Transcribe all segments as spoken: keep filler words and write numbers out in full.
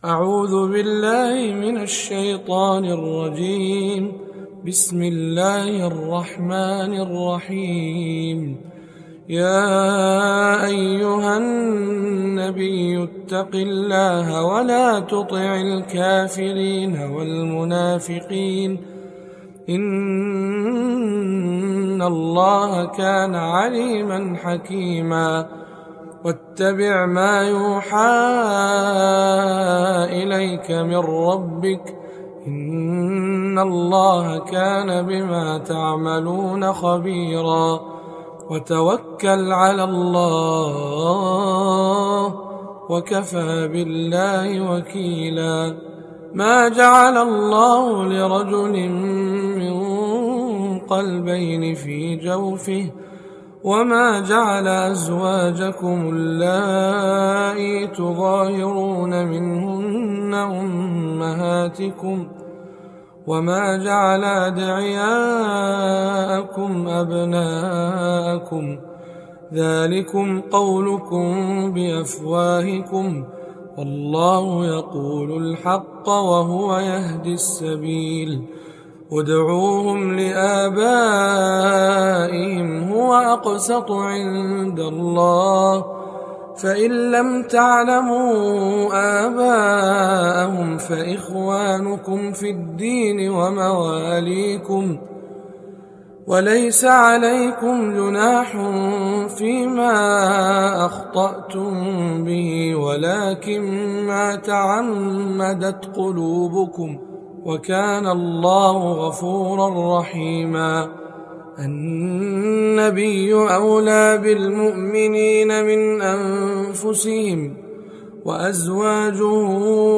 أعوذ بالله من الشيطان الرجيم. بسم الله الرحمن الرحيم. يا أيها النبي اتق الله ولا تطع الكافرين والمنافقين إن الله كان عليما حكيما. واتبع ما يوحى إليك من ربك إن الله كان بما تعملون خبيرا. وتوكل على الله وكفى بالله وكيلا. ما جعل الله لرجل من قلبين في جوفه وما جعل أزواجكم اللائي تظاهرون منهن أمهاتكم وما جعل أدعياءكم أبناءكم ذلكم قولكم بأفواهكم والله يقول الحق وهو يهدي السبيل. ادعوهم لآبائهم هو أقسط عند الله فإن لم تعلموا آباءهم فإخوانكم في الدين ومواليكم وليس عليكم جناح فيما أخطأتم به ولكن ما تعمدت قلوبكم وكان الله غفورا رحيما. النبي أولى بالمؤمنين من أنفسهم وأزواجه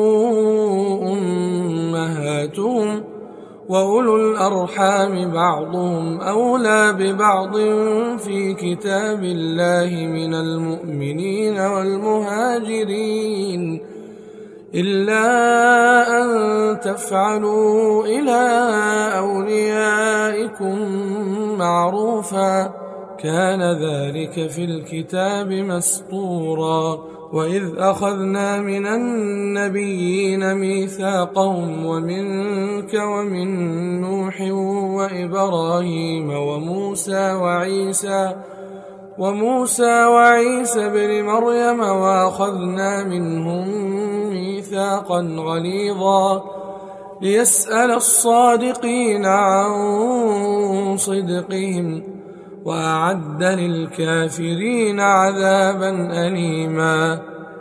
أمهاتهم وأولو الأرحام بعضهم أولى ببعض في كتاب الله من المؤمنين والمهاجرين إلا أن تفعلوا إلى أوليائكم معروفا كان ذلك في الكتاب مسطورا. وإذ أخذنا من النبيين ميثاقهم ومنك ومن نوح وإبراهيم وموسى وعيسى وموسى وعيسى بن مريم وأخذنا منهم ميثاقا غليظا ليسأل الصادقين عن صدقهم وأعد للكافرين عذابا أليما.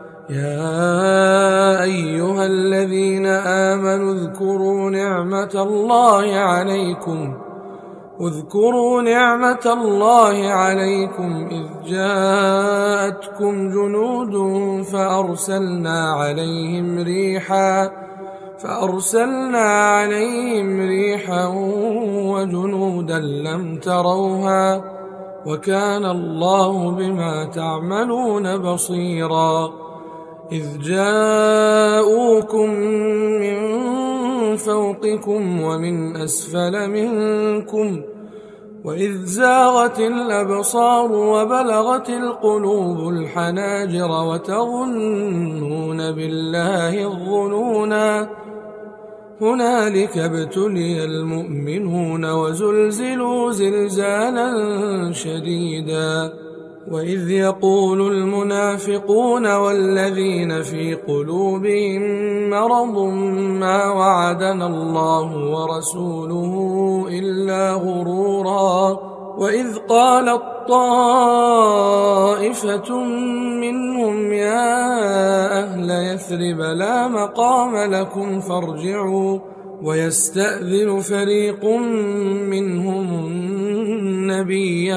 يا أيها الذين آمنوا اذكروا نعمة الله عليكم اذكروا نعمة الله عليكم إذ جاءتكم جنود فأرسلنا عليهم ريحا فأرسلنا عليهم ريحا وجنودا لم تروها وكان الله بما تعملون بصيرا. إذ جاءوكم من فوقكم ومن أسفل منكم وإذ زاغت الأبصار وبلغت القلوب الحناجر وتظنون بالله الظنونا هنالك ابتلي المؤمنون وزلزلوا زلزالا شديدا. وإذ يقول المنافقون والذين في قلوبهم مرض ما وعدنا الله ورسوله إلا غرورا. وإذ قالت طائفة منهم يا أهل يثرب لا مقام لكم فارجعوا ويستأذن فريق منهم النبي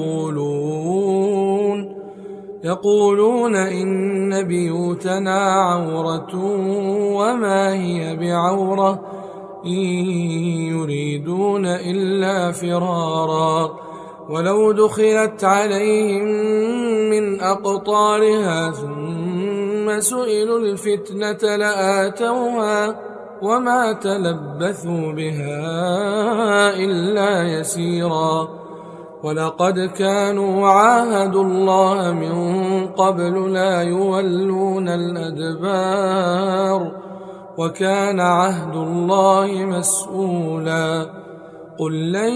يقولون يقولون إن بيوتنا عورة وما هي بعورة إن يريدون إلا فرارا. ولو دخلت عليهم من أقطارها ثم سئلوا الفتنة لآتوها وما تلبثوا بها إلا يسيرا. ولقد كانوا عاهدوا الله من قبل لا يولون الأدبار وكان عهد الله مسؤولا. قل لن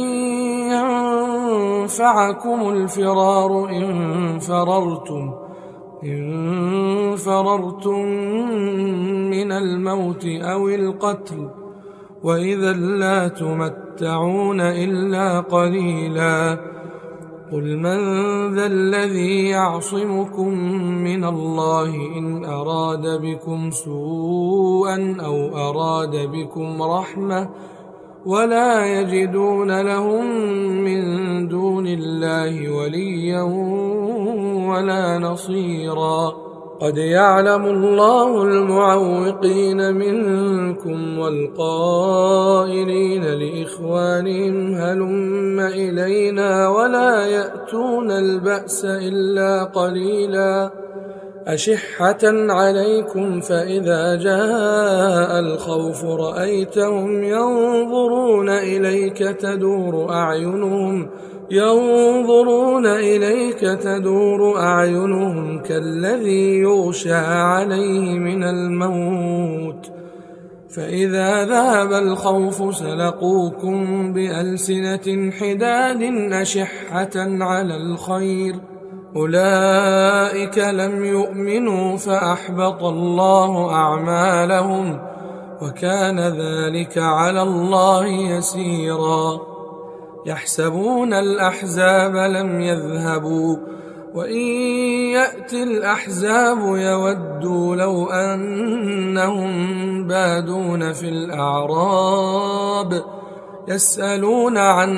ينفعكم الفرار إن فررتم إن فررتم من الموت أو القتل وإذا لا تمتعون إلا قليلا. قل من ذا الذي يعصمكم من الله إن أراد بكم سوءا أو أراد بكم رحمة ولا يجدون لهم من دون الله وليا ولا نصيرا. قد يعلم الله المعوقين منكم والقائلين لإخوانهم هلم إلينا ولا يأتون البأس إلا قليلا. أشحة عليكم فإذا جاء الخوف رأيتهم ينظرون إليك تدور أعينهم ينظرون إليك تدور أعينهم كالذي يغشى عليه من الموت فإذا ذهب الخوف سلقوكم بألسنة حداد أشحة على الخير أولئك لم يؤمنوا فأحبط الله أعمالهم وكان ذلك على الله يسيرا. يحسبون الأحزاب لم يذهبوا وإن يأتي الأحزاب يودوا لو أنهم بادون في الأعراب يسألون عن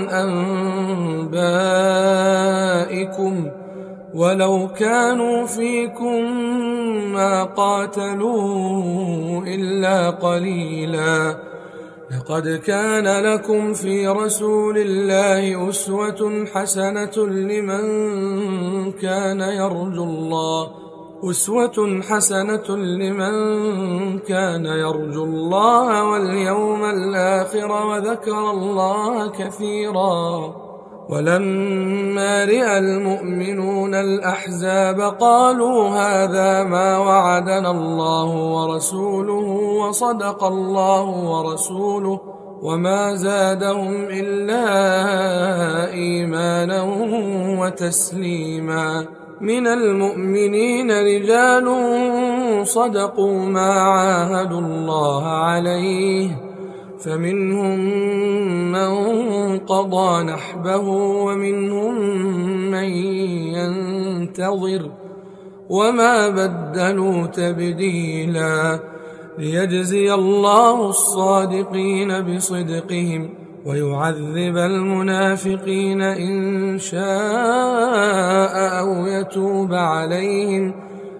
أنبائكم ولو كانوا فيكم ما قاتلوا إلا قليلا. لقد كان لكم في رسول الله أسوة حسنة لمن كان يرجو الله أسوة حسنة لمن كان يرجو الله واليوم الآخر وذكر الله كثيرا. ولما رأى المؤمنون الأحزاب قالوا هذا ما وعدنا الله ورسوله وصدق الله ورسوله وما زادهم إلا إيمانا وتسليما. من المؤمنين رجال صدقوا ما عاهدوا الله عليه فمنهم من قضى نحبه ومنهم من ينتظر وما بدلوا تبديلا. ليجزي الله الصادقين بصدقهم ويعذب المنافقين إن شاء أو يتوب عليهم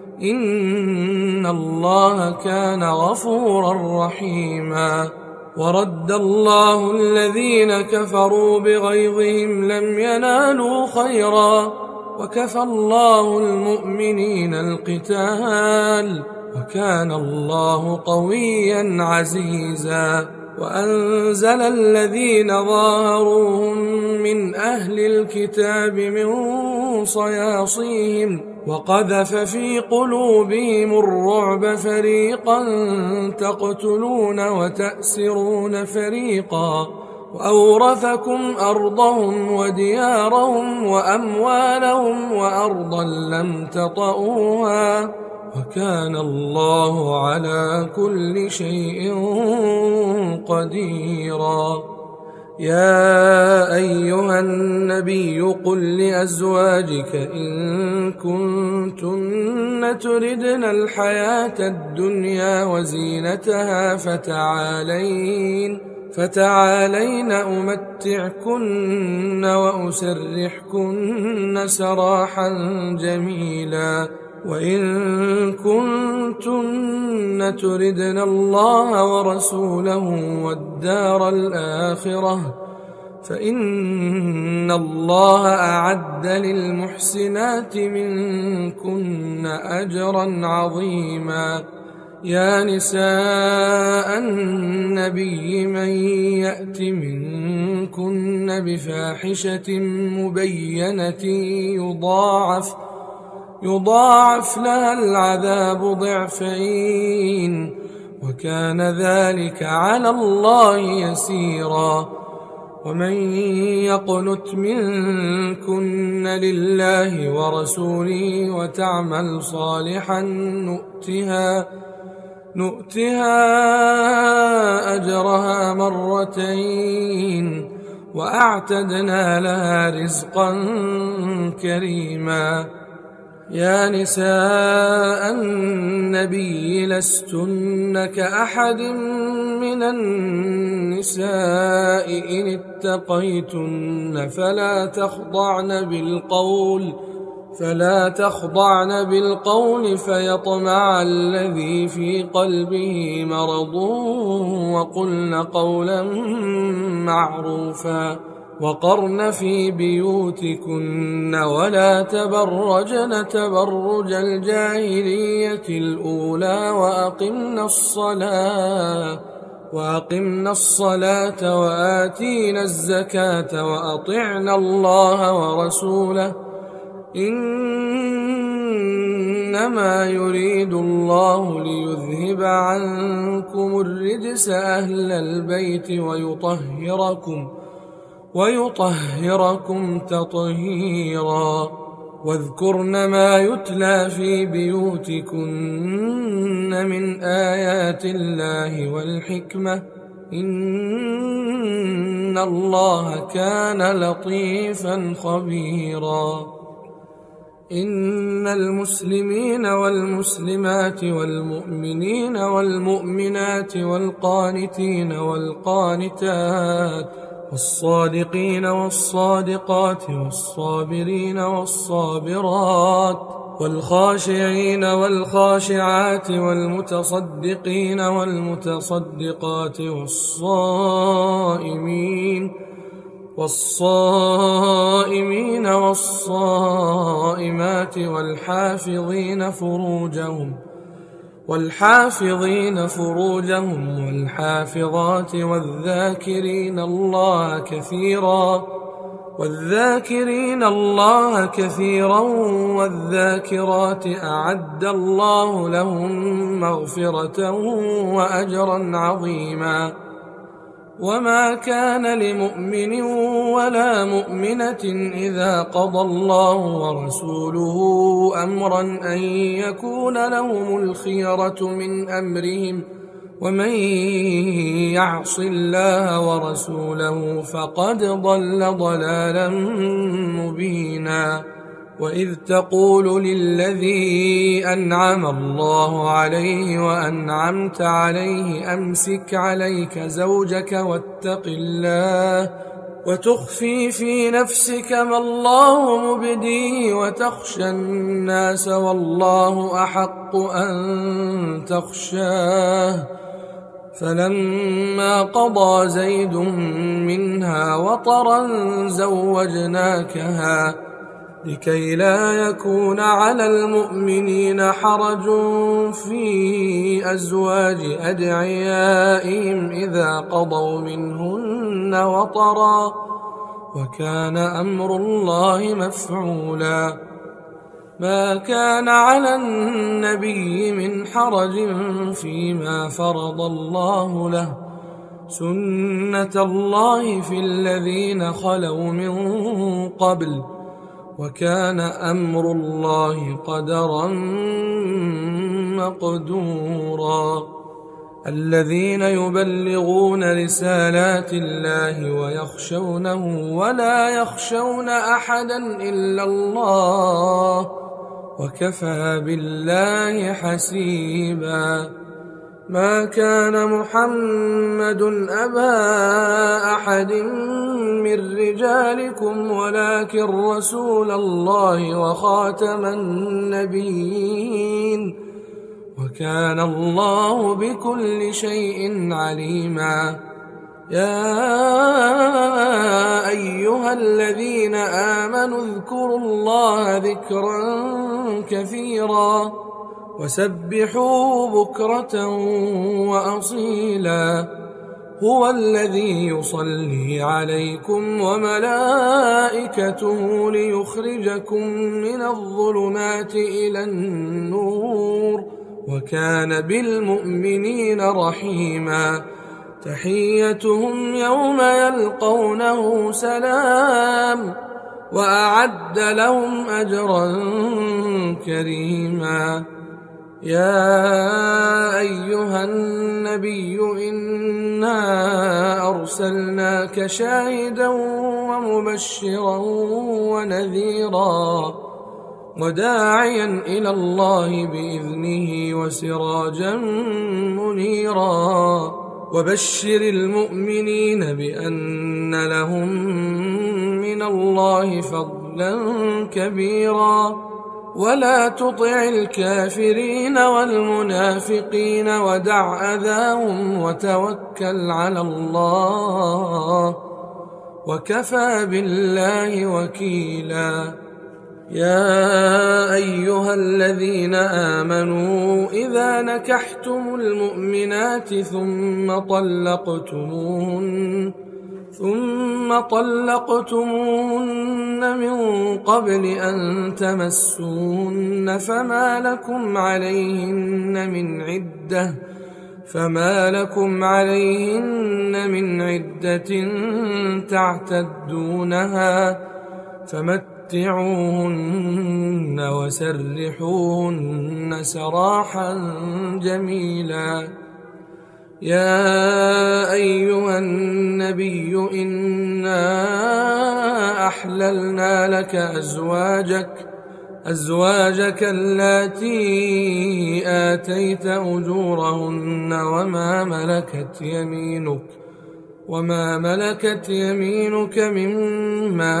إن الله كان غفورا رحيما. ورد الله الذين كفروا بغيظهم لم ينالوا خيرا وكفى الله المؤمنين القتال وكان الله قويا عزيزا. وأنزل الذين ظاهروهم من أهل الكتاب من صياصيهم وقذف في قلوبهم الرعب فريقا تقتلون وتأسرون فريقا وأورثكم أرضهم وديارهم وأموالهم وأرضا لم تطئوها وكان الله على كل شيء قديرا. يا أيها النبي قل لأزواجك إن كنتن تردن الحياة الدنيا وزينتها فتعالين فتعالين أمتعكن وأسرحكن سراحا جميلا. وإن كنتن تردن الله ورسوله والدار الآخرة فإن الله أعد للمحسنات منكن أجرا عظيما. يا نساء النبي من يأت منكن بفاحشة مبينة يضاعف يضاعف لها العذاب ضعفين وكان ذلك على الله يسيرا. ومن يقنت منكن لله ورسوله وتعمل صالحا نؤتها نؤتها أجرها مرتين وأعتدنا لها رزقا كريما. يا نساء النبي لستن كأحد من النساء إن اتقيتن فلا تخضعن بالقول فلا تخضعن بالقول فيطمع الذي في قلبه مرض وقلن قولا معروفا. وقرن في بيوتكن ولا تبرجن تبرج الجاهلية الأولى وأقمن الصلاة وأقمن الصلاة وآتينا الزكاة وأطعنا الله ورسوله إنما يريد الله ليذهب عنكم الرجس أهل البيت ويطهركم ويطهركم تطهيرا. واذكرن ما يتلى في بيوتكن من آيات الله والحكمة إن الله كان لطيفا خبيرا. إن المسلمين والمسلمات والمؤمنين والمؤمنات والقانتين والقانتات والصادقين والصادقات والصابرين والصابرات والخاشعين والخاشعات والمتصدقين والمتصدقات والصائمين والصائمين والصائمات والحافظين فروجهم والحافظين فروجهم والحافظات والذاكرين الله كثيرا والذاكرين الله كثيرا والذاكرات أعد الله لهم مغفرة وأجرا عظيما. وما كان لمؤمن ولا مؤمنة إذا قضى الله ورسوله أمرا أن يكون لهم الخيرة من أمرهم ومن يعص الله ورسوله فقد ضل ضلالا مبينا. وإذ تقول للذي أنعم الله عليه وأنعمت عليه أمسك عليك زوجك واتق الله وتخفي في نفسك ما الله مبديه وتخشى الناس والله أحق أن تخشاه فلما قضى زيد منها وطرا زوجناكها لكي لا يكون على المؤمنين حرج في أزواج أدعيائهم إذا قضوا منهن وطرا وكان أمر الله مفعولا. ما كان على النبي من حرج فيما فرض الله له سنة الله في الذين خلوا من قبل وكان أمر الله قدرا مقدورا. الذين يبلغون رسالات الله ويخشونه ولا يخشون أحدا إلا الله وكفى بالله حسيبا. ما كان محمد أبا أحد من رجالكم ولكن رسول الله وخاتم النبيين وكان الله بكل شيء عليما. يا أيها الذين آمنوا اذكروا الله ذكرا كثيرا وسبحوه بكرة وأصيلا. هو الذي يصلي عليكم وملائكته ليخرجكم من الظلمات إلى النور وكان بالمؤمنين رحيما. تحيتهم يوم يلقونه سلام وأعد لهم أجرا كريما. يا أيها النبي إنا أرسلناك شاهدا ومبشرا ونذيرا وداعيا إلى الله بإذنه وسراجا منيرا. وبشر المؤمنين بأن لهم من الله فضلا كبيرا. ولا تطع الكافرين والمنافقين ودع أذاهم وتوكل على الله وكفى بالله وكيلا. يا أيها الذين آمنوا إذا نكحتم المؤمنات ثم طلقتموهن ثم طلقتموهن من قبل أن تمسوهن فما لكم عليهن من عدة فما لكم عليهن من عدة تعتدونها فمتعوهن وسرحوهن سراحا جميلا. يا أيها النبي إنا أحللنا لك أزواجك أزواجك اللاتي آتيت أجورهن وما ملكت يمينك وما ملكت يمينك مما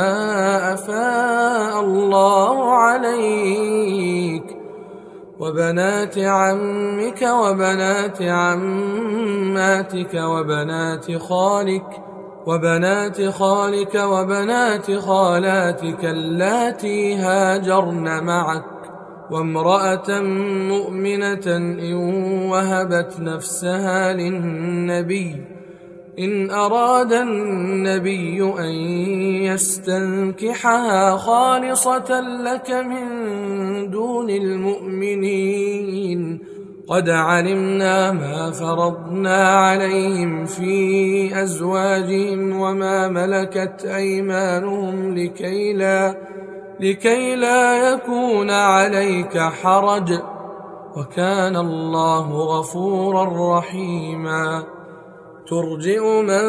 أفاء الله عليك وبنات عمك وبنات عماتك وبنات خالك وبنات خالك وبنات خالاتك اللاتي هاجرن معك وامرأة مؤمنة إن وهبت نفسها للنبي إن أراد النبي أن يستنكحها خالصة لك من دون المؤمنين قد علمنا ما فرضنا عليهم في أزواجهم وما ملكت أيمانهم لكي لا, لكي لا يكون عليك حرج وكان الله غفورا رحيما. ترجئ من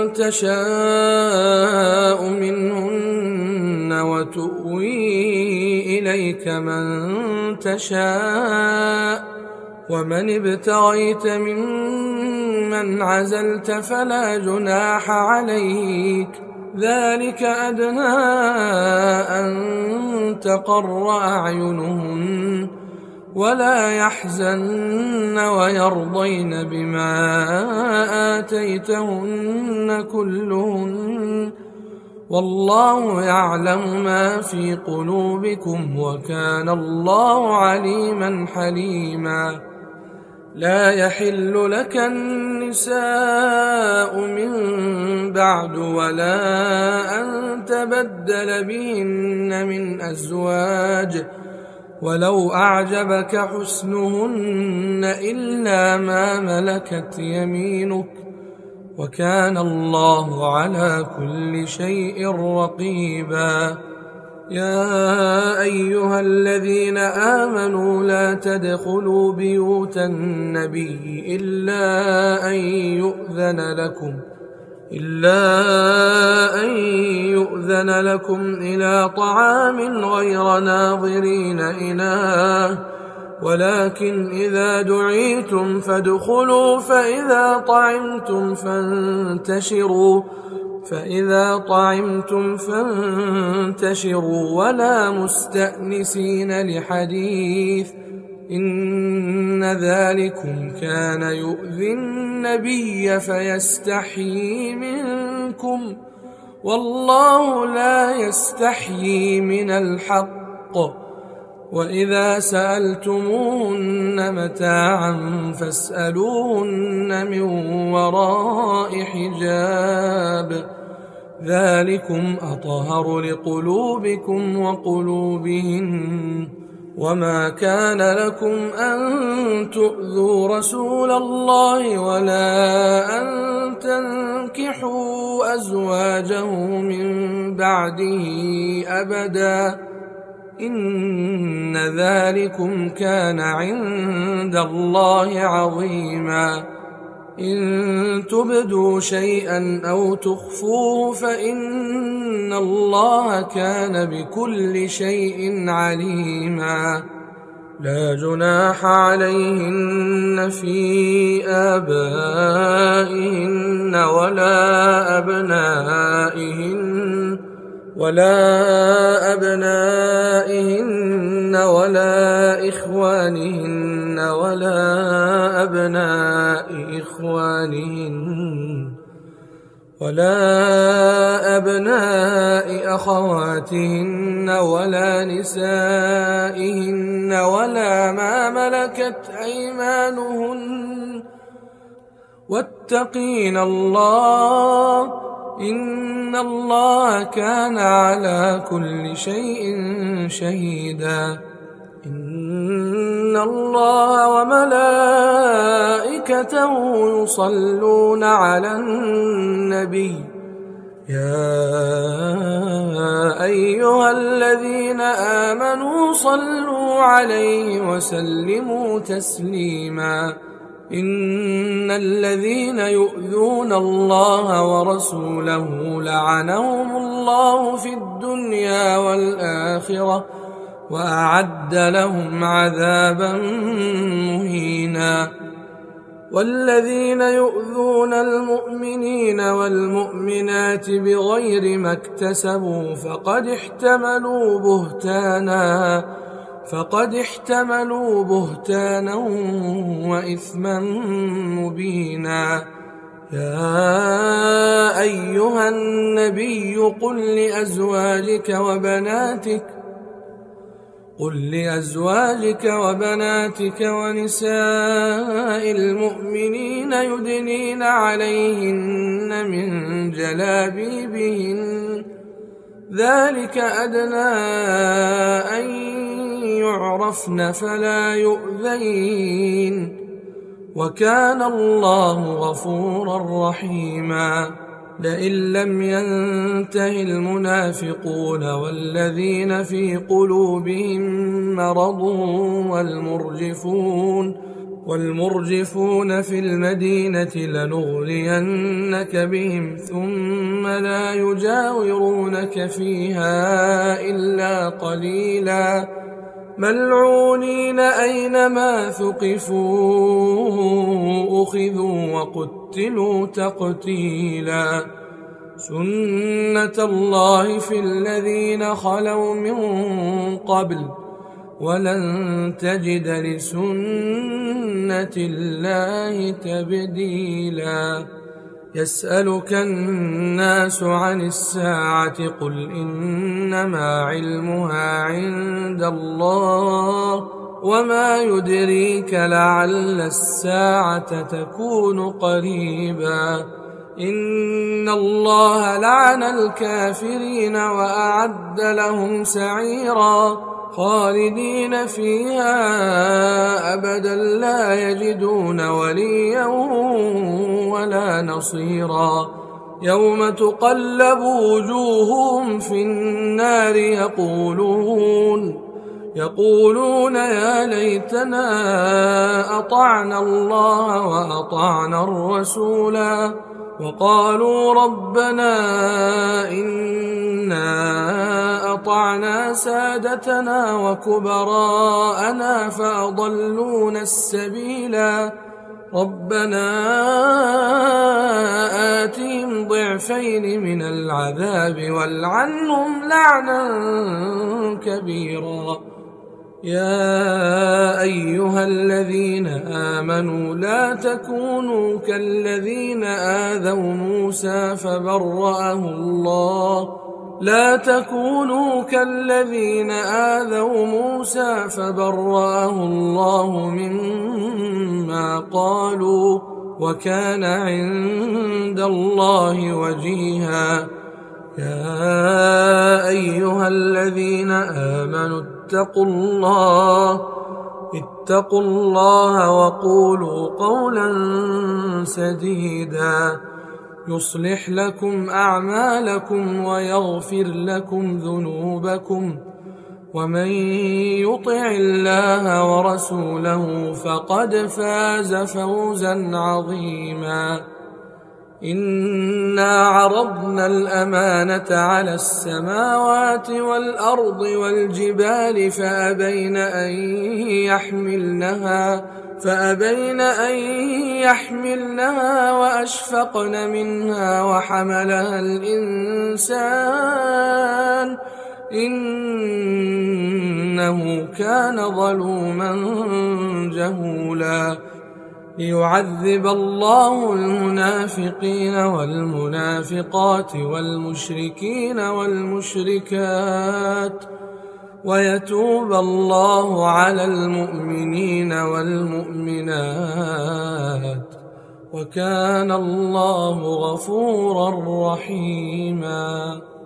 تشاء منهن وتؤوي إليك من تشاء ومن ابتغيت ممن عزلت فلا جناح عليك ذلك أدنى أن تقر أعينهن ولا يحزن ويرضين بما آتيتهن كلهن والله يعلم ما في قلوبكم وكان الله عليما حليما. لا يحل لك النساء من بعد ولا أن تبدل بهن من أزواج ولو أعجبك حسنهن إلا ما ملكت يمينك وكان الله على كل شيء رقيبا. يا أيها الذين آمنوا لا تدخلوا بيوت النبي إلا أن يؤذن لكم إلا أن يؤذن لكم إلى طعام غير ناظرين إناه ولكن إذا دعيتم فادخلوا فإذا طعمتم فانتشروا فإذا طعمتم فانتشروا ولا مستأنسين لحديث إن ذلكم كان يؤذي النبي فيستحيي منكم والله لا يستحيي من الحق. وإذا سألتموهن متاعا فاسألوهن من وراء حجاب ذلكم أطهر لقلوبكم وقلوبهن وما كان لكم أن تؤذوا رسول الله ولا أن تنكحوا أزواجه من بعده أبدا إن ذلكم كان عند الله عظيما إن تبدوا شيئا أو تخفوه فإن الله كان بكل شيء عليما لا جناح عليهن في آبائهن ولا أبنائهن ولا أبنائهن ولا إخوانهن ولا أبناء إخوانهن ولا أبناء أخواتهن ولا نسائهن ولا ما ملكت أيمانهن واتقين الله إن الله كان على كل شيء شهيدا إن الله وملائكته يصلون على النبي يا أيها الذين آمنوا صلوا عليه وسلموا تسليما إن الذين يؤذون الله ورسوله لعنهم الله في الدنيا والآخرة وأعد لهم عذابا مهينا والذين يؤذون المؤمنين والمؤمنات بغير ما اكتسبوا فقد احتملوا بهتانا فقد احتملوا بهتانا وإثما مبينا يا أيها النبي قل لأزواجك وبناتك قل لأزواجك وبناتك ونساء المؤمنين يدنين عليهن من جلابيبهن ذلك أدنى أن يعرفن فلا يؤذين وكان الله غفورا رحيما لئن لم ينته المنافقون والذين في قلوبهم مرض والمرجفون والمرجفون في المدينة لنغرينك بهم ثم لا يجاورونك فيها إلا قليلا ملعونين أينما ثقفوا أخذوا وقتلوا تقتيلا سنة الله في الذين خلوا من قبل ولن تجد لسنة الله تبديلا يسألك الناس عن الساعة قل إنما علمها عند الله وما يدريك لعل الساعة تكون قريبا إن الله لعن الكافرين وأعد لهم سعيرا خالدين فيها أبدا لا يجدون وليا ولا نصيرا يوم تقلب وجوههم في النار يقولون يقولون يا ليتنا أطعنا الله وأطعنا الرسولا وقالوا ربنا إنا أطعنا سادتنا وكبراءنا فأضلونا السبيلا ربنا آتهم ضعفين من العذاب والعنهم لعنا كبيرا يا أيها الذين آمنوا لا تكونوا كالذين آذوا موسى فبرأه الله لا تكونوا كالذين آذوا موسى فبرأه الله مما قالوا وكان عند الله وجيها يا أيها الذين آمنوا فاتقوا الله اتقوا الله وقولوا قولا سديدا يصلح لكم أعمالكم ويغفر لكم ذنوبكم ومن يطع الله ورسوله فقد فاز فوزا عظيما إنا عرضنا الأمانة على السماوات والأرض والجبال فأبين أن يحملنها فأبين أن يحملنها وأشفقن منها وحملها الإنسان إنه كان ظلوما جهولا ليعذب الله المنافقين والمنافقات والمشركين والمشركات ويتوب الله على المؤمنين والمؤمنات وكان الله غفورا رحيما.